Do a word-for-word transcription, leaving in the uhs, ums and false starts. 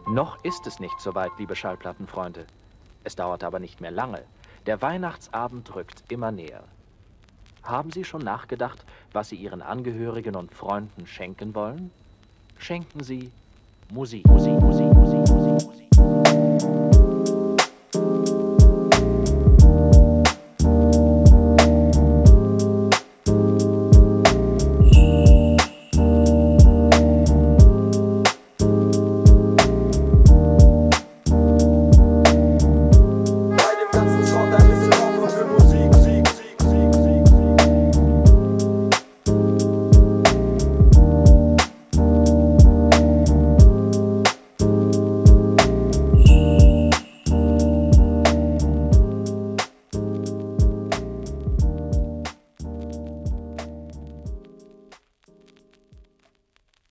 Noch ist es nicht so weit, liebe Schallplattenfreunde. Es dauert aber nicht mehr lange. Der Weihnachtsabend rückt immer näher. Haben Sie schon nachgedacht, was Sie Ihren Angehörigen und Freunden schenken wollen? Schenken Sie Musik, Musik, Musik, Musik, Musik, Musik.